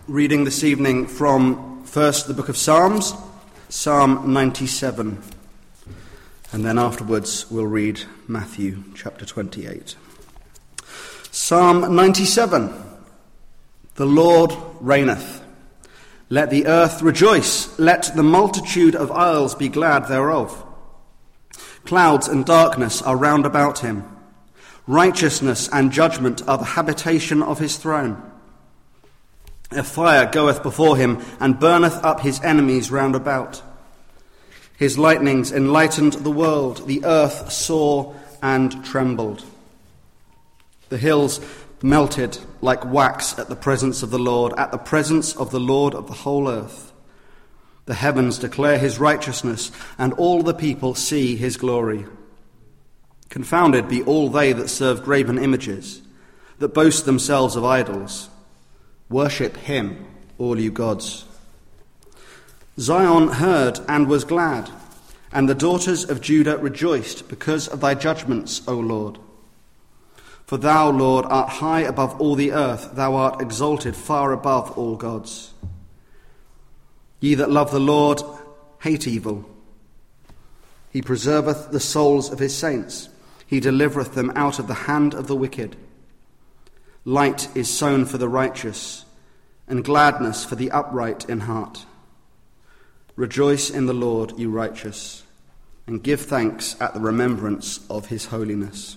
Reading this evening from first the book of Psalms, Psalm 97, and then afterwards we'll read Matthew chapter 28. Psalm 97. The Lord reigneth. Let the earth rejoice. Let the multitude of isles be glad thereof. Clouds and darkness are round about him. Righteousness and judgment are the habitation of his throne. A fire goeth before him, and burneth up his enemies round about. His lightnings enlightened the world. The earth saw and trembled. The hills melted like wax at the presence of the Lord, at the presence of the Lord of the whole earth. The heavens declare his righteousness, and all the people see his glory. Confounded be all they that serve graven images, that boast themselves of idols. Worship him, all you gods. Zion heard and was glad, and the daughters of Judah rejoiced because of thy judgments, O Lord. For thou, Lord, art high above all the earth, thou art exalted far above all gods. Ye that love the Lord hate evil. He preserveth the souls of his saints, he delivereth them out of the hand of the wicked. Light is sown for the righteous, and gladness for the upright in heart. Rejoice in the Lord, you righteous, and give thanks at the remembrance of his holiness.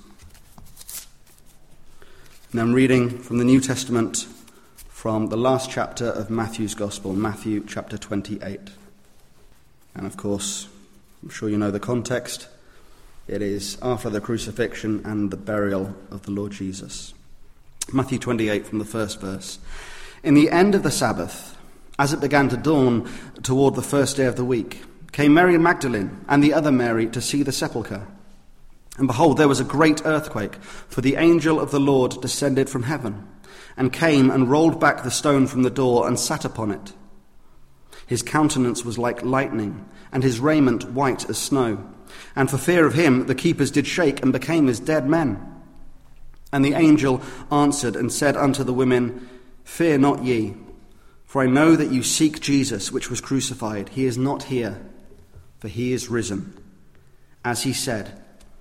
And I'm reading from the New Testament from the last chapter of Matthew's Gospel, Matthew chapter 28. And of course, I'm sure you know the context. It is after the crucifixion and the burial of the Lord Jesus. Matthew 28 from the first verse. In the end of the Sabbath, as it began to dawn toward the first day of the week, came Mary Magdalene and the other Mary to see the sepulchre. And behold, there was a great earthquake, for the angel of the Lord descended from heaven, and came and rolled back the stone from the door and sat upon it. His countenance was like lightning, and his raiment white as snow. And for fear of him the keepers did shake and became as dead men. And the angel answered and said unto the women, Fear not ye, for I know that you seek Jesus, which was crucified. He is not here, for he is risen, as he said.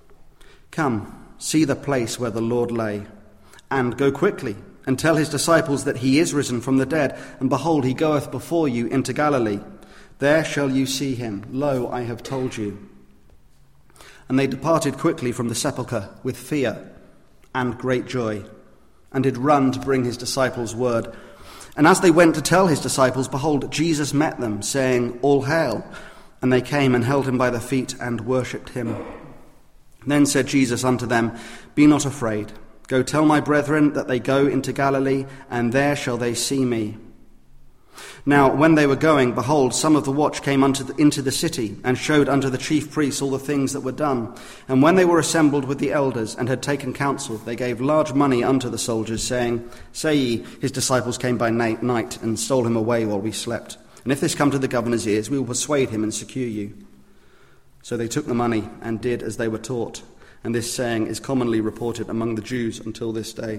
Come, see the place where the Lord lay, and go quickly, and tell his disciples that he is risen from the dead, and behold, he goeth before you into Galilee. There shall you see him. Lo, I have told you. And they departed quickly from the sepulchre with fear and great joy, and did run to bring his disciples word. And as they went to tell his disciples, behold, Jesus met them, saying, All hail. And they came and held him by the feet and worshipped him. Then said Jesus unto them, Be not afraid. Go tell my brethren that they go into Galilee, and there shall they see me. Now when they were going, behold, some of the watch came into the city, and showed unto the chief priests all the things that were done. And when they were assembled with the elders, and had taken counsel, they gave large money unto the soldiers, saying, Say ye, his disciples came by night, and stole him away while we slept. And if this come to the governor's ears, we will persuade him and secure you. So they took the money, and did as they were taught. And this saying is commonly reported among the Jews until this day.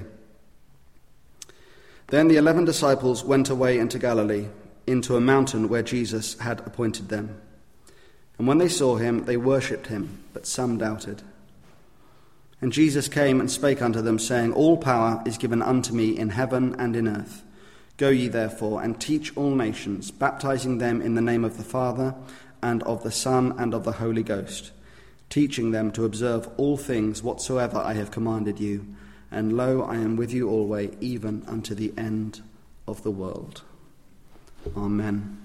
Then the 11 disciples went away into Galilee, into a mountain where Jesus had appointed them. And when they saw him, they worshipped him, but some doubted. And Jesus came and spake unto them, saying, All power is given unto me in heaven and in earth. Go ye therefore, and teach all nations, baptizing them in the name of the Father, and of the Son, and of the Holy Ghost, teaching them to observe all things whatsoever I have commanded you. And lo, I am with you always, even unto the end of the world. Amen.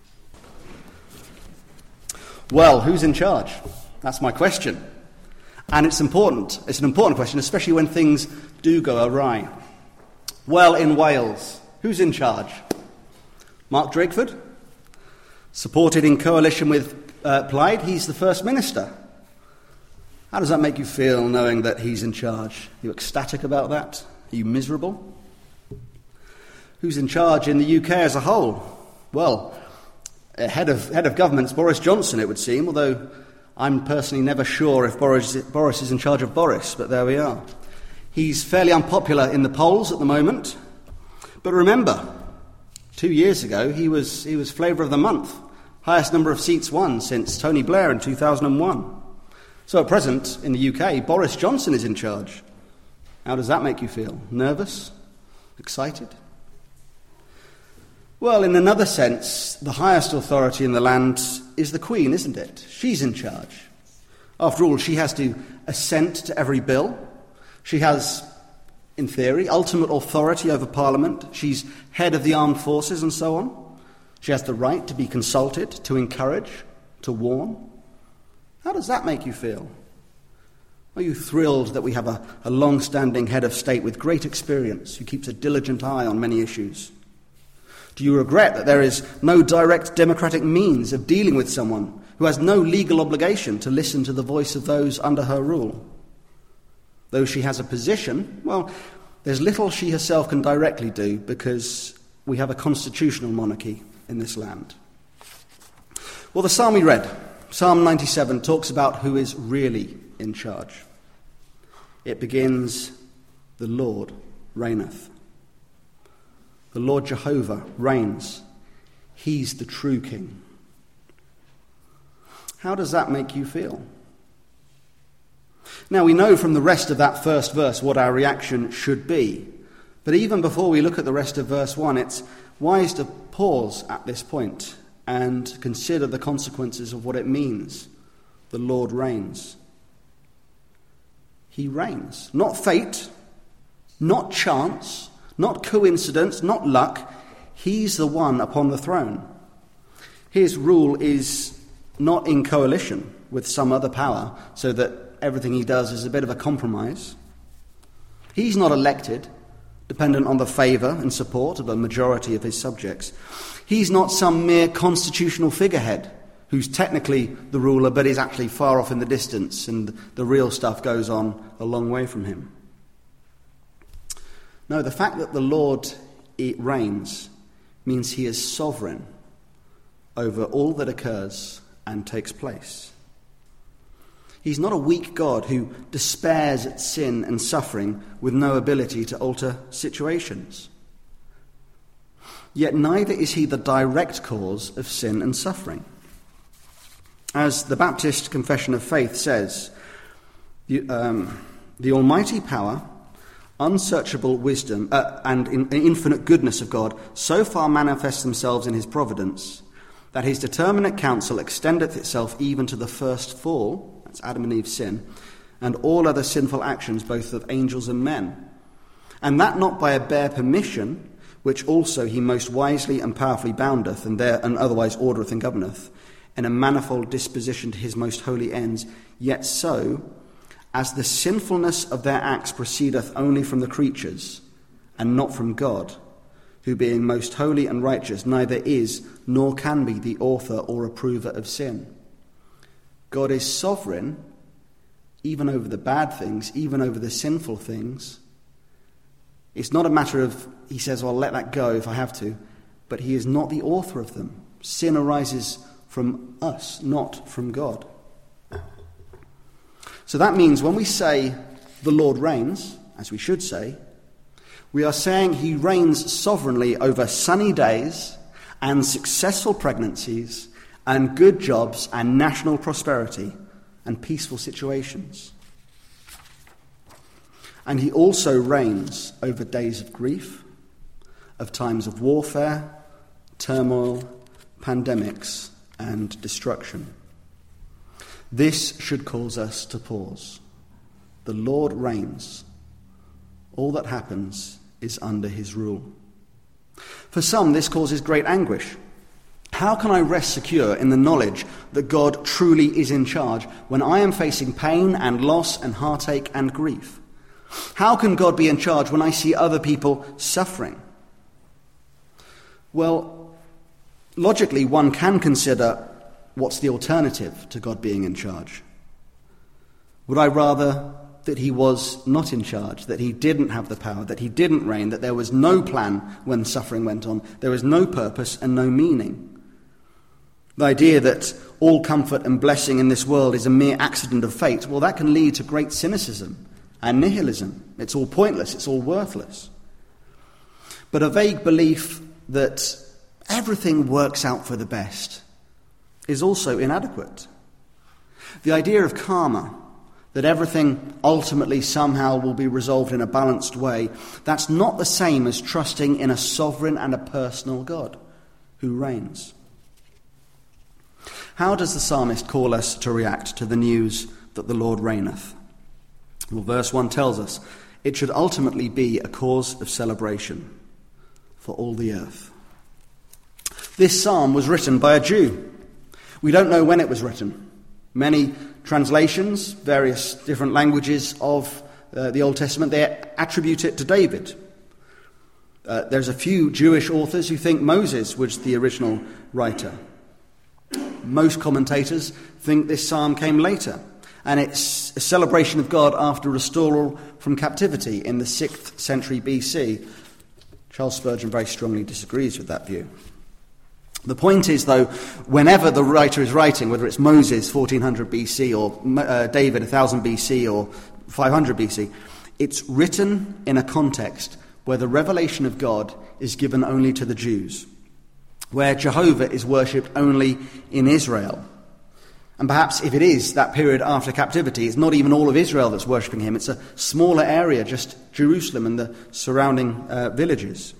Well, who's in charge? That's my question. And it's important. It's an important question, especially when things do go awry. Well, in Wales, who's in charge? Mark Drakeford? Supported in coalition with Plaid, he's the First Minister. How does that make you feel, knowing that he's in charge? Are you ecstatic about that? Are you miserable? Who's in charge in the UK as a whole? Well, head of government's Boris Johnson, it would seem, although I'm personally never sure if Boris is in charge of Boris, but there we are. He's fairly unpopular in the polls at the moment. But remember, 2 years ago, he was Flavour of the Month, highest number of seats won since Tony Blair in 2001. So at present, in the UK, Boris Johnson is in charge. How does that make you feel? Nervous? Excited? Well, in another sense, the highest authority in the land is the Queen, isn't it? She's in charge. After all, she has to assent to every bill. She has, in theory, ultimate authority over Parliament. She's head of the armed forces and so on. She has the right to be consulted, to encourage, to warn. How does that make you feel? Are you thrilled that we have a long-standing head of state with great experience who keeps a diligent eye on many issues? Do you regret that there is no direct democratic means of dealing with someone who has no legal obligation to listen to the voice of those under her rule? Though she has a position, well, there's little she herself can directly do because we have a constitutional monarchy in this land. Well, the psalm we read, Psalm 97, talks about who is really in charge. It begins, "The Lord reigneth." The Lord Jehovah reigns. He's the true king. How does that make you feel? Now, we know from the rest of that first verse what our reaction should be. But even before we look at the rest of verse 1, it's wise to pause at this point and consider the consequences of what it means. The Lord reigns. He reigns. Not fate, not chance, not coincidence, not luck. He's the one upon the throne. His rule is not in coalition with some other power, so that everything he does is a bit of a compromise. He's not elected, dependent on the favour and support of a majority of his subjects. He's not some mere constitutional figurehead who's technically the ruler but is actually far off in the distance and the real stuff goes on a long way from him. No, the fact that the Lord reigns means he is sovereign over all that occurs and takes place. He's not a weak God who despairs at sin and suffering with no ability to alter situations. Yet neither is he the direct cause of sin and suffering. As the Baptist Confession of Faith says, the almighty power, unsearchable wisdom, and infinite goodness of God so far manifest themselves in his providence that his determinate counsel extendeth itself even to the first fall, that's Adam and Eve's sin, and all other sinful actions both of angels and men, and that not by a bare permission, which also he most wisely and powerfully boundeth, and otherwise ordereth and governeth, in a manifold disposition to his most holy ends, yet so, as the sinfulness of their acts proceedeth only from the creatures, and not from God, who being most holy and righteous, neither is nor can be the author or approver of sin. God is sovereign, even over the bad things, even over the sinful things. It's not a matter of, he says, well, I'll let that go if I have to, but he is not the author of them. Sin arises from us, not from God. So that means when we say the Lord reigns, as we should say, we are saying he reigns sovereignly over sunny days and successful pregnancies and good jobs and national prosperity and peaceful situations. And he also reigns over days of grief, of times of warfare, turmoil, pandemics, and destruction. This should cause us to pause. The Lord reigns. All that happens is under his rule. For some, this causes great anguish. How can I rest secure in the knowledge that God truly is in charge when I am facing pain and loss and heartache and grief? How can God be in charge when I see other people suffering? Well, logically, one can consider what's the alternative to God being in charge. Would I rather that he was not in charge, that he didn't have the power, that he didn't reign, that there was no plan when suffering went on, there was no purpose and no meaning? The idea that all comfort and blessing in this world is a mere accident of fate, well, that can lead to great cynicism and nihilism. It's all pointless, it's all worthless. But a vague belief that everything works out for the best is also inadequate. The idea of karma, that everything ultimately somehow will be resolved in a balanced way, that's not the same as trusting in a sovereign and a personal God who reigns. How does the psalmist call us to react to the news that the Lord reigneth? Well, verse 1 tells us it should ultimately be a cause of celebration for all the earth. This psalm was written by a Jew. We don't know when it was written. Many translations, various different languages of the Old Testament, they attribute it to David. There's a few Jewish authors who think Moses was the original writer. Most commentators think this psalm came later, and it's a celebration of God after restoral from captivity in the 6th century BC. Charles Spurgeon very strongly disagrees with that view. The point is, though, whenever the writer is writing, whether it's Moses, 1400 BC, or David, 1000 BC, or 500 BC, it's written in a context where the revelation of God is given only to the Jews, where Jehovah is worshipped only in Israel. And perhaps if it is that period after captivity, it's not even all of Israel that's worshipping him. It's a smaller area, just Jerusalem and the surrounding villages.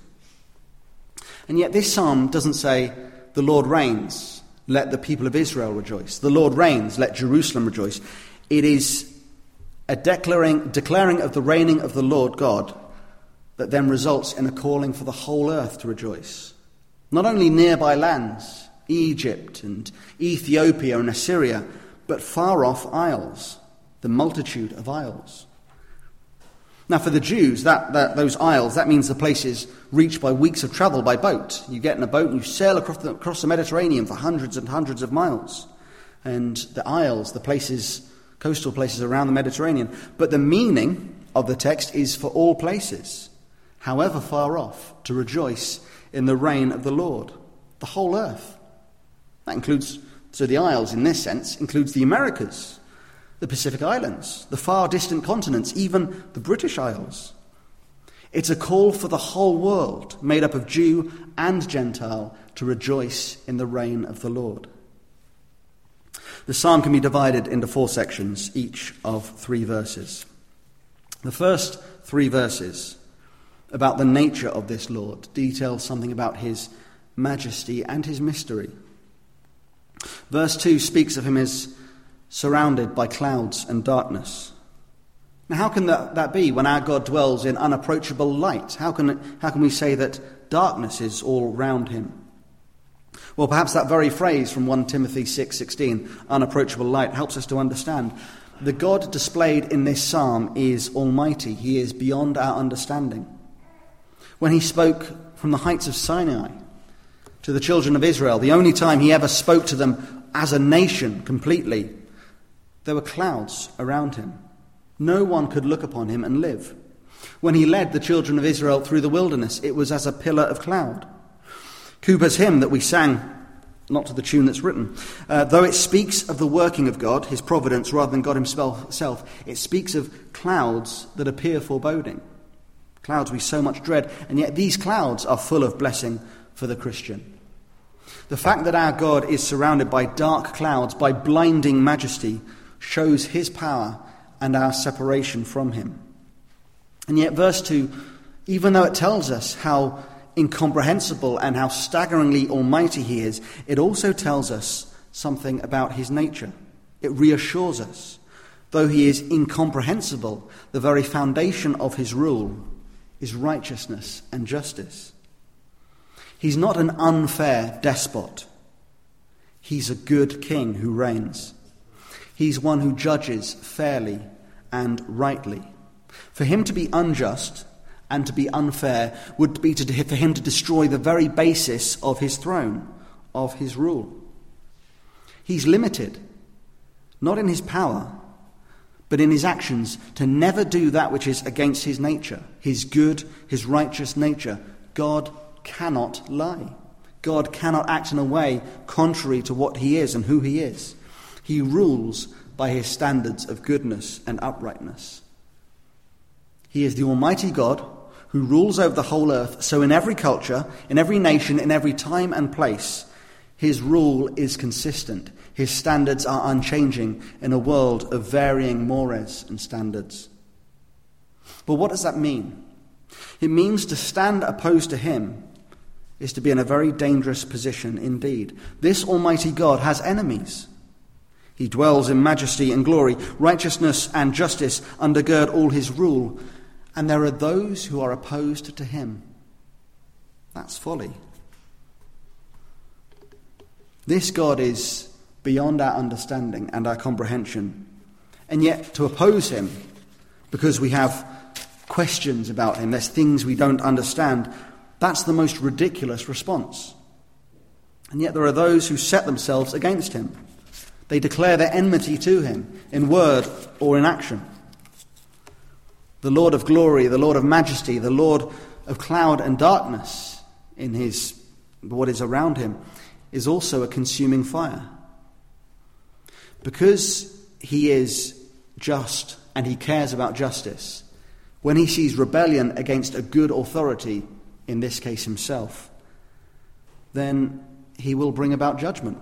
And yet this psalm doesn't say, the Lord reigns, let the people of Israel rejoice. The Lord reigns, let Jerusalem rejoice. It is a declaring of the reigning of the Lord God that then results in a calling for the whole earth to rejoice. Not only nearby lands, Egypt and Ethiopia and Assyria, but far off isles, the multitude of isles. Now for the Jews, those isles, that means the places reached by weeks of travel by boat. You get in a boat and you sail across the Mediterranean for hundreds and hundreds of miles. And the isles, the places, coastal places around the Mediterranean. But the meaning of the text is for all places, however far off, to rejoice in the reign of the Lord, the whole earth. That includes, so the isles in this sense, includes the Americas, the Pacific Islands, the far distant continents, even the British Isles. It's a call for the whole world, made up of Jew and Gentile, to rejoice in the reign of the Lord. The psalm can be divided into 4 sections, each of 3 verses. The first 3 verses, about the nature of this Lord, detail something about his majesty and his mystery. Verse 2 speaks of him as surrounded by clouds and darkness. Now, how can that be when our God dwells in unapproachable light? How can we say that darkness is all round him? Well, perhaps that very phrase from 1 Timothy 6:16, unapproachable light, helps us to understand. The God displayed in this psalm is almighty. He is beyond our understanding. When he spoke from the heights of Sinai to the children of Israel, the only time he ever spoke to them as a nation completely, there were clouds around him. No one could look upon him and live. When he led the children of Israel through the wilderness, it was as a pillar of cloud. Cooper's hymn that we sang, not to the tune that's written, though it speaks of the working of God, his providence, rather than God himself, it speaks of clouds that appear foreboding. Clouds we so much dread, and yet these clouds are full of blessing for the Christian. The fact that our God is surrounded by dark clouds, by blinding majesty, shows his power and our separation from him. And yet verse 2, even though it tells us how incomprehensible and how staggeringly almighty he is, it also tells us something about his nature. It reassures us. Though he is incomprehensible, the very foundation of his rule is righteousness and justice. He's not an unfair despot. He's a good king who reigns. He's one who judges fairly and rightly. For him to be unjust and to be unfair would be for him to destroy the very basis of his throne, of his rule. He's limited, not in his power, but in his actions, to never do that which is against his nature, his good, his righteous nature. God cannot lie. God cannot act in a way contrary to what he is and who he is. He rules by his standards of goodness and uprightness. He is the Almighty God who rules over the whole earth. So in every culture, in every nation, in every time and place, his rule is consistent. His standards are unchanging in a world of varying mores and standards. But what does that mean? It means to stand opposed to him is to be in a very dangerous position indeed. This Almighty God has enemies. He dwells in majesty and glory. Righteousness and justice undergird all his rule. And there are those who are opposed to him. That's folly. This God is beyond our understanding and our comprehension. And yet to oppose him, because we have questions about him, there's things we don't understand, that's the most ridiculous response. And yet there are those who set themselves against him. They declare their enmity to him in word or in action. The Lord of glory, the Lord of majesty, the Lord of cloud and darkness in what is around him is also a consuming fire. Because he is just and he cares about justice, when he sees rebellion against a good authority, in this case himself, then he will bring about judgment.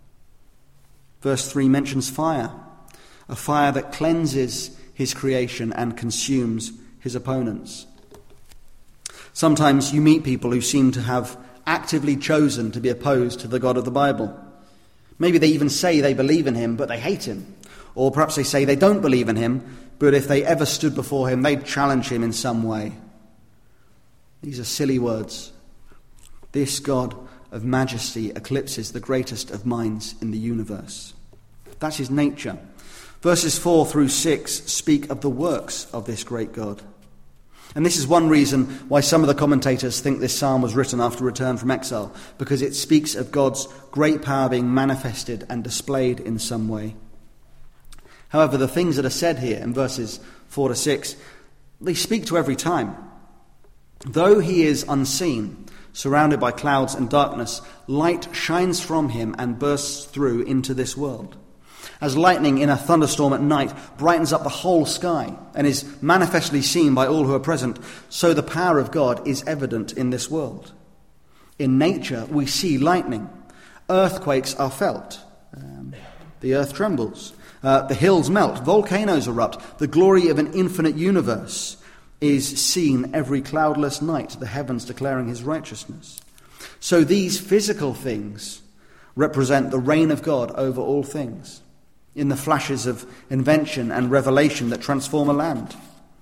Verse 3 mentions fire, a fire that cleanses his creation and consumes his opponents. Sometimes you meet people who seem to have actively chosen to be opposed to the God of the Bible. Maybe they even say they believe in him, but they hate him. Or perhaps they say they don't believe in him, but if they ever stood before him, they'd challenge him in some way. These are silly words. This God of majesty eclipses the greatest of minds in the universe. That's his nature. Verses 4 through 6 speak of the works of this great God. And this is one reason why some of the commentators think this psalm was written after return from exile, because it speaks of God's great power being manifested and displayed in some way. However, the things that are said here in verses 4 to 6, they speak to every time. Though he is unseen, surrounded by clouds and darkness, light shines from him and bursts through into this world. As lightning in a thunderstorm at night brightens up the whole sky and is manifestly seen by all who are present, so the power of God is evident in this world. In nature, we see lightning. Earthquakes are felt. The earth trembles. The hills melt. Volcanoes erupt. The glory of an infinite universe is seen every cloudless night, the heavens declaring his righteousness. So these physical things represent the reign of God over all things, in the flashes of invention and revelation that transform a land.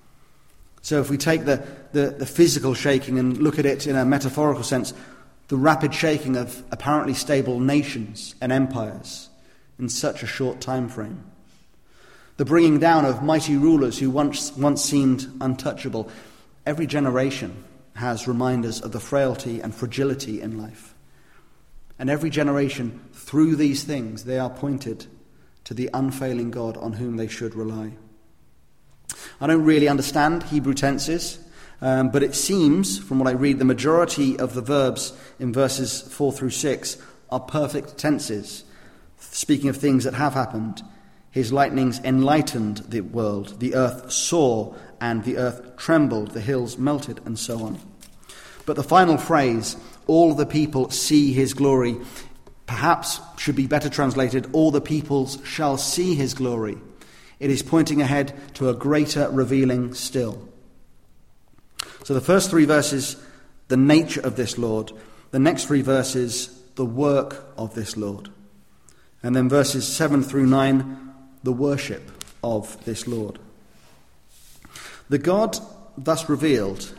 So if we take the physical shaking and look at it in a metaphorical sense, the rapid shaking of apparently stable nations and empires in such a short time frame. The bringing down of mighty rulers who once seemed untouchable. Every generation has reminders of the frailty and fragility in life. And every generation, through these things, they are pointed to the unfailing God on whom they should rely. I don't really understand Hebrew tenses, but it seems, from what I read, the majority of the verbs in verses 4 through 6 are perfect tenses, speaking of things that have happened. His lightnings enlightened the world, the earth saw, and the earth trembled, the hills melted, and so on. But the final phrase, all the people see his glory, perhaps should be better translated, all the peoples shall see his glory. It is pointing ahead to a greater revealing still. So the first 3 verses, the nature of this Lord. The next 3 verses, the work of this Lord. And then verses 7 through 9, the worship of this Lord. The God thus revealed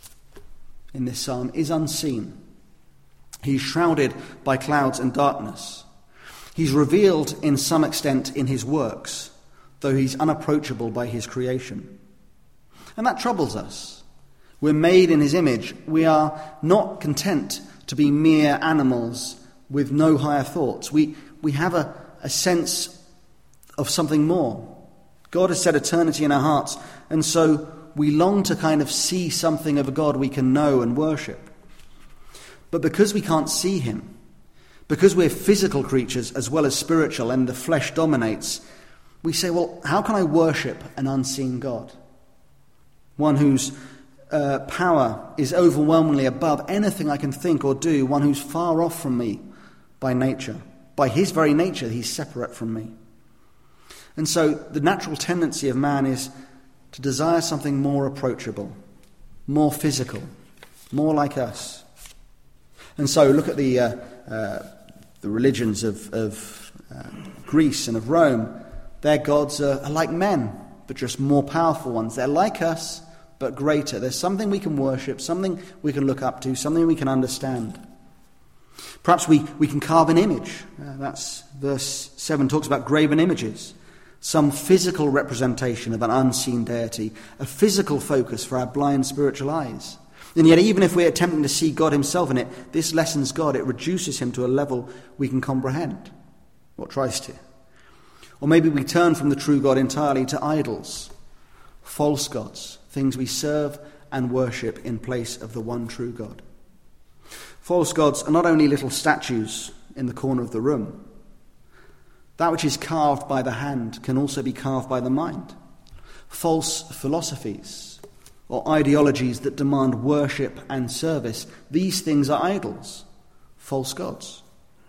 in this psalm is unseen. He's shrouded by clouds and darkness. He's revealed in some extent in his works, though he's unapproachable by his creation. And that troubles us. We're made in his image. We are not content to be mere animals with no higher thoughts. We have a sense of something more. God has set eternity in our hearts, and so we long to kind of see something of a God we can know and worship. But because we can't see him, because we're physical creatures as well as spiritual, and the flesh dominates, we say, well, how can I worship an unseen God? One who's power is overwhelmingly above anything I can think or do, one who's far off from me by nature. By his very nature, he's separate from me. And so the natural tendency of man is to desire something more approachable, more physical, more like us. And so look at the religions of Greece and of Rome. Their gods are like men, but just more powerful ones. They're like us, but greater. There's something we can worship, something we can look up to, something we can understand. Perhaps we can carve an image. That's verse 7 talks about graven images. Some physical representation of an unseen deity, a physical focus for our blind spiritual eyes. And yet even if we're attempting to see God himself in it, this lessens God. It reduces him to a level we can comprehend, or tries to. Or maybe we turn from the true God entirely to idols, false gods, things we serve and worship in place of the one true God. False gods are not only little statues in the corner of the room. That which is carved by the hand can also be carved by the mind. False philosophies or ideologies that demand worship and service, these things are idols, false gods.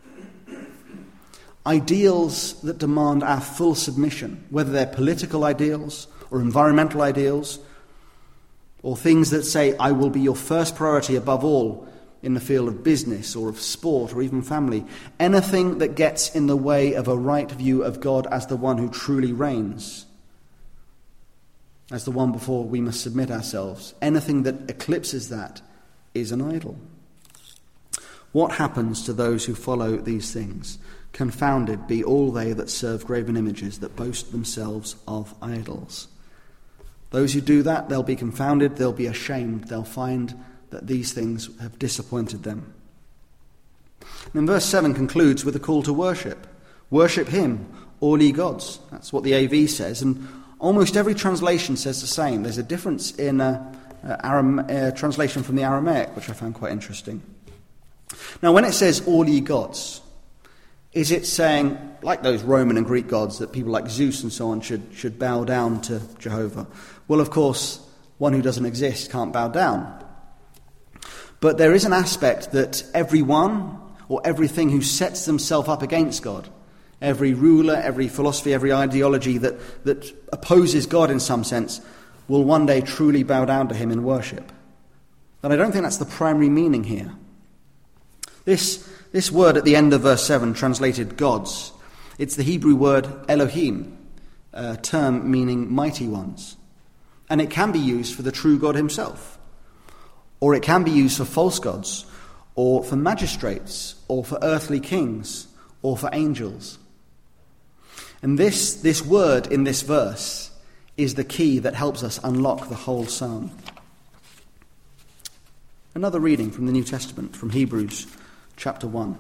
Ideals that demand our full submission, whether they're political ideals or environmental ideals, or things that say, I will be your first priority above all in the field of business or of sport or even family. Anything that gets in the way of a right view of God as the one who truly reigns, as the one before we must submit ourselves. Anything that eclipses that is an idol. What happens to those who follow these things? Confounded be all they that serve graven images, that boast themselves of idols. Those who do that, they'll be confounded, they'll be ashamed, they'll find that these things have disappointed them. And then verse 7 concludes with a call to worship. Worship him, all ye gods. That's what the AV says, and almost every translation says the same. There's a difference in translation from the Aramaic, which I found quite interesting. Now, when it says all ye gods, is it saying, like those Roman and Greek gods, that people like Zeus and so on should bow down to Jehovah? Well, of course, one who doesn't exist can't bow down. But there is an aspect that everyone or everything who sets themselves up against God, every ruler, every philosophy, every ideology that opposes God in some sense, will one day truly bow down to him in worship. But I don't think that's the primary meaning here. This word at the end of verse 7, translated gods, it's the Hebrew word Elohim, a term meaning mighty ones. And it can be used for the true God himself. Or it can be used for false gods, or for magistrates, or for earthly kings, or for angels. And this word in this verse is the key that helps us unlock the whole psalm. Another reading from the New Testament, from Hebrews chapter 1.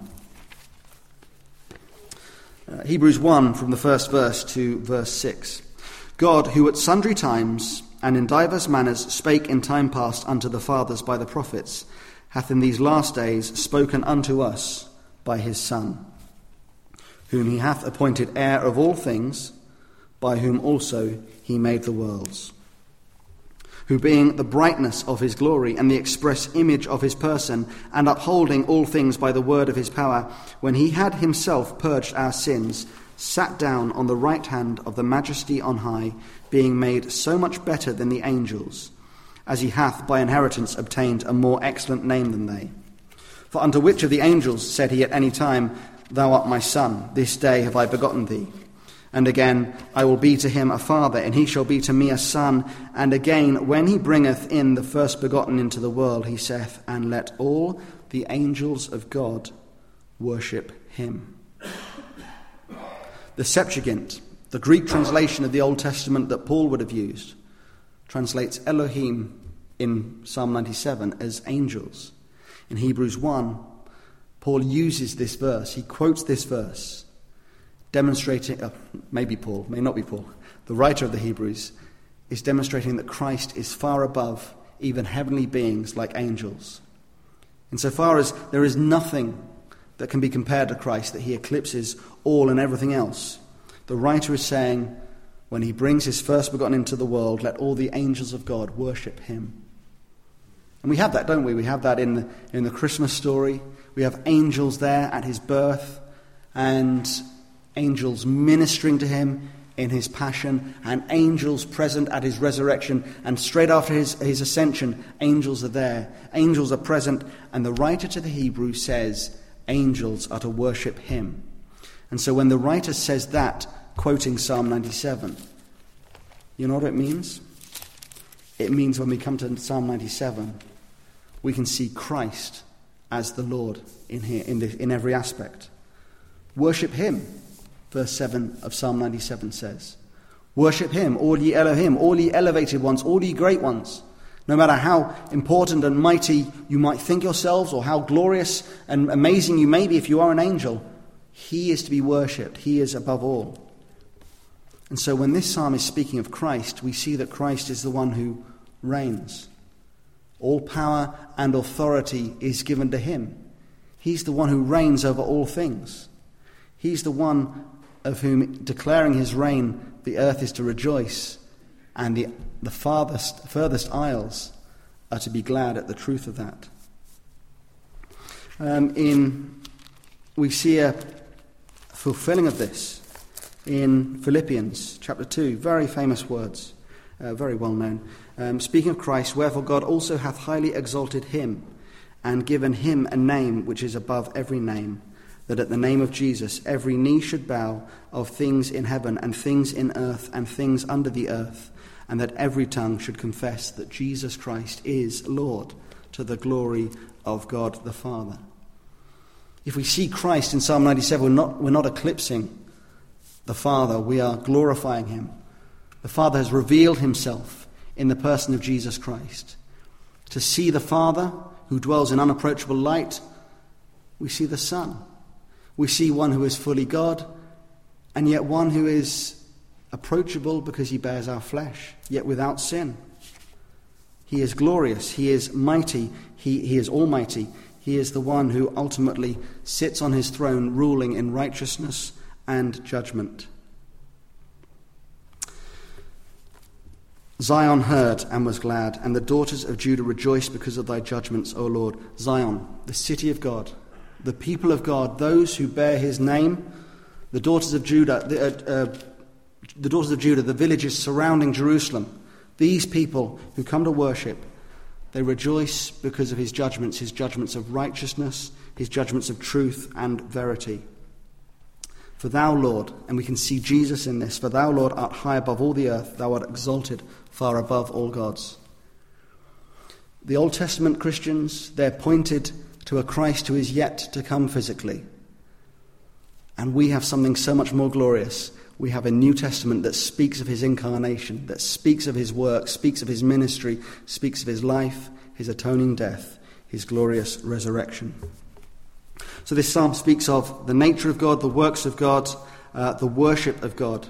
Hebrews 1, from the first verse to verse 6. God, who at sundry times and in divers manners spake in time past unto the fathers by the prophets, hath in these last days spoken unto us by his Son, whom he hath appointed heir of all things, by whom also he made the worlds, who being the brightness of his glory and the express image of his person, and upholding all things by the word of his power, when he had himself purged our sins, sat down on the right hand of the majesty on high, being made so much better than the angels, as he hath by inheritance obtained a more excellent name than they. For unto which of the angels said he at any time, Thou art my son, this day have I begotten thee? And again, I will be to him a father, and he shall be to me a son. And again, when he bringeth in the first begotten into the world, he saith, And let all the angels of God worship him. The Septuagint, the Greek translation of the Old Testament that Paul would have used, translates Elohim in Psalm 97 as angels. In Hebrews 1, Paul uses this verse, he quotes this verse, demonstrating, maybe Paul, may not be Paul, the writer of the Hebrews, is demonstrating that Christ is far above even heavenly beings like angels. Insofar as there is nothing that can be compared to Christ, that he eclipses all and everything else, the writer is saying, when he brings his first begotten into the world, let all the angels of God worship him. And we have that, don't we? We have that in the Christmas story. We have angels there at his birth, and angels ministering to him in his passion, and angels present at his resurrection, and straight after his ascension, angels are there. Angels are present, and the writer to the Hebrews says angels are to worship him. And so when the writer says that, quoting Psalm 97, you know what it means? It means when we come to Psalm 97, we can see Christ as the Lord in here, in every aspect. Worship him, verse 7 of Psalm 97 says. Worship him, all ye Elohim, all ye elevated ones, all ye great ones. No matter how important and mighty you might think yourselves, or how glorious and amazing you may be if you are an angel, he is to be worshipped. He is above all. And so when this psalm is speaking of Christ, we see that Christ is the one who reigns. All power and authority is given to him. He's the one who reigns over all things. He's the one of whom, declaring his reign, the earth is to rejoice, and the furthest isles are to be glad at the truth of that. We see a fulfilling of this in Philippians chapter 2, very famous words, very well known. Speaking of Christ, wherefore God also hath highly exalted him, and given him a name which is above every name, that at the name of Jesus every knee should bow, of things in heaven and things in earth and things under the earth, and that every tongue should confess that Jesus Christ is Lord, to the glory of God the Father. If we see Christ in Psalm 97, we're not eclipsing the Father, we are glorifying him. The Father has revealed himself in the person of Jesus Christ. To see the Father, who dwells in unapproachable light, we see the Son. We see one who is fully God, and yet one who is approachable because he bears our flesh, yet without sin. He is glorious, he is mighty, he is almighty. He is the one who ultimately sits on his throne, ruling in righteousness and judgment. Zion heard and was glad, and the daughters of Judah rejoiced because of thy judgments, O Lord. Zion, the city of God, the people of God, those who bear his name, the daughters of Judah, the villages surrounding Jerusalem, these people who come to worship, they rejoice because of his judgments of righteousness, his judgments of truth and verity. For thou, Lord, and we can see Jesus in this, for thou, Lord, art high above all the earth, thou art exalted far above all gods. The Old Testament Christians, they're pointed to a Christ who is yet to come physically. And we have something so much more glorious. We have a New Testament that speaks of his incarnation, that speaks of his work, speaks of his ministry, speaks of his life, his atoning death, his glorious resurrection. So this psalm speaks of the nature of God, the works of God, the worship of God.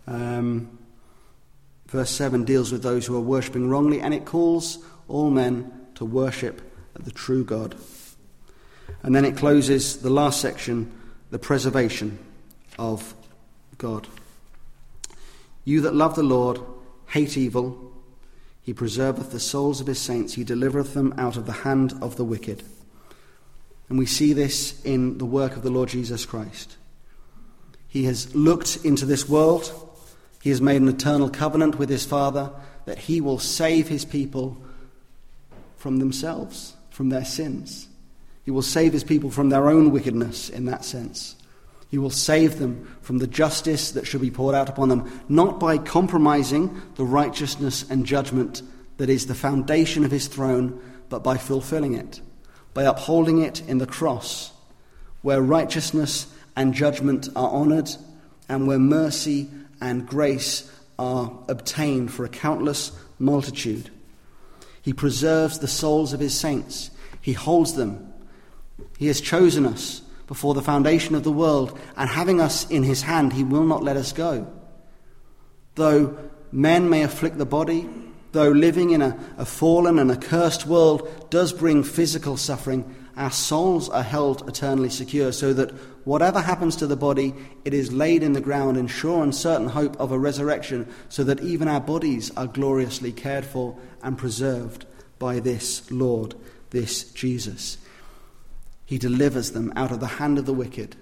Verse 7 deals with those who are worshipping wrongly, and it calls all men to worship the true God. And then it closes the last section, the preservation of God. You that love the Lord hate evil. He preserveth the souls of his saints. He delivereth them out of the hand of the wicked. And we see this in the work of the Lord Jesus Christ. He has looked into this world. He has made an eternal covenant with his Father that he will save his people from themselves, from their sins. He will save his people from their own wickedness in that sense. He will save them from the justice that should be poured out upon them, not by compromising the righteousness and judgment that is the foundation of his throne, but by fulfilling it, by upholding it in the cross, where righteousness and judgment are honoured, and where mercy and grace are obtained for a countless multitude. He preserves the souls of his saints. He holds them. He has chosen us before the foundation of the world, and having us in his hand, he will not let us go. Though men may afflict the body, though living in a fallen and accursed world does bring physical suffering, our souls are held eternally secure, so that whatever happens to the body, it is laid in the ground in sure and certain hope of a resurrection, so that even our bodies are gloriously cared for and preserved by this Lord, this Jesus. He delivers them out of the hand of the wicked.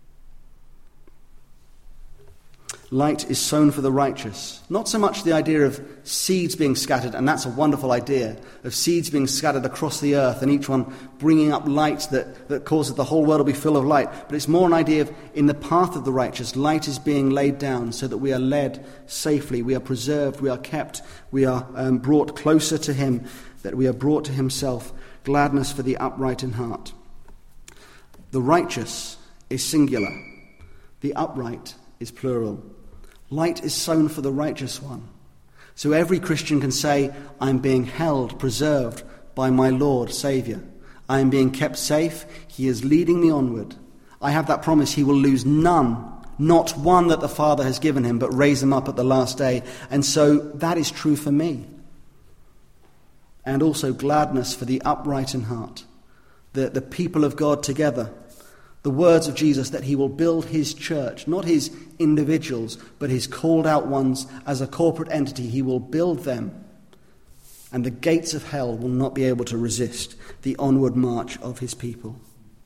Light is sown for the righteous. Not so much the idea of seeds being scattered, and that's a wonderful idea, of seeds being scattered across the earth and each one bringing up light that causes the whole world to be full of light. But it's more an idea of, in the path of the righteous, light is being laid down so that we are led safely, we are preserved, we are kept, we are brought closer to him, that we are brought to himself. Gladness for the upright in heart. The righteous is singular. The upright is plural. Light is sown for the righteous one. So every Christian can say, I'm being held, preserved by my Lord, Saviour. I am being kept safe. He is leading me onward. I have that promise he will lose none, not one that the Father has given him, but raise them up at the last day. And so that is true for me. And also gladness for the upright in heart, the people of God together. The words of Jesus that he will build his church, not his individuals, but his called out ones as a corporate entity. He will build them, and the gates of hell will not be able to resist the onward march of his people.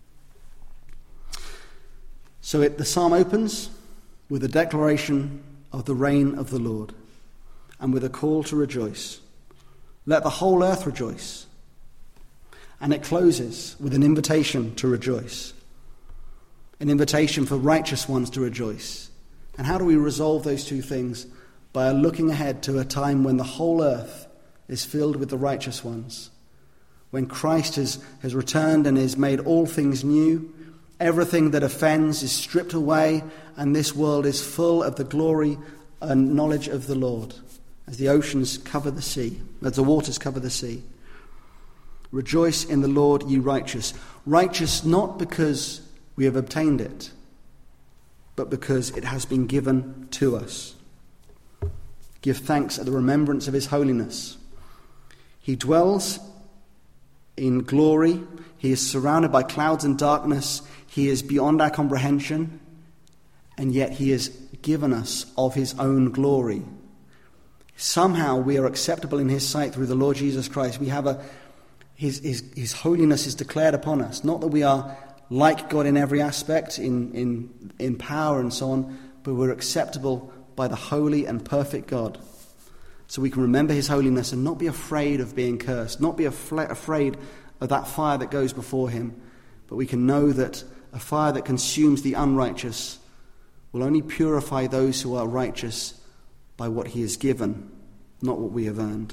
So the psalm opens with a declaration of the reign of the Lord and with a call to rejoice. Let the whole earth rejoice. And it closes with an invitation to rejoice. An invitation for righteous ones to rejoice. And how do we resolve those two things? By looking ahead to a time when the whole earth is filled with the righteous ones. When Christ has returned and has made all things new. Everything that offends is stripped away, and this world is full of the glory and knowledge of the Lord. As the oceans cover the sea, as the waters cover the sea. Rejoice in the Lord, ye righteous. Righteous not because we have obtained it, but because it has been given to us. Give thanks at the remembrance of his holiness. He dwells in glory. He is surrounded by clouds and darkness. He is beyond our comprehension, and yet he has given us of his own glory. Somehow we are acceptable in his sight through the Lord Jesus Christ. We have his holiness is declared upon us. Not that we are like God in every aspect, in power and so on, but we're acceptable by the holy and perfect God. So we can remember his holiness and not be afraid of being cursed, not be afraid of that fire that goes before him, but we can know that a fire that consumes the unrighteous will only purify those who are righteous by what he has given, not what we have earned.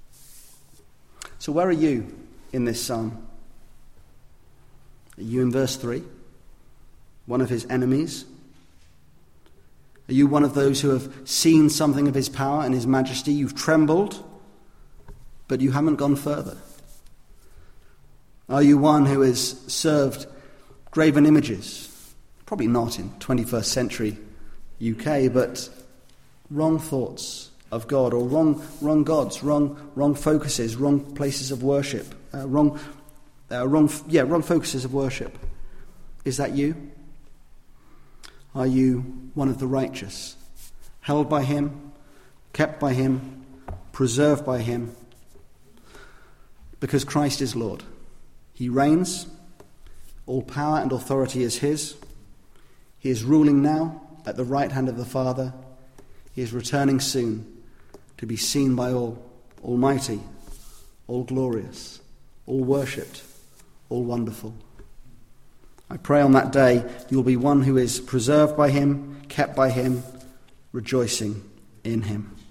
So where are you in this psalm? Are you in verse 3? One of his enemies? Are you one of those who have seen something of his power and his majesty? You've trembled, but you haven't gone further. Are you one who has served graven images? Probably not in 21st century UK, but wrong thoughts of God, or wrong gods, wrong focuses, wrong places of worship, wrong focuses of worship. Is that you? Are you one of the righteous, held by him, kept by him, preserved by him? Because Christ is Lord. He reigns. All power and authority is his. He is ruling now at the right hand of the Father. He is returning soon to be seen by all, almighty, all glorious, all worshipped, all wonderful. I pray on that day you will be one who is preserved by him, kept by him, rejoicing in him.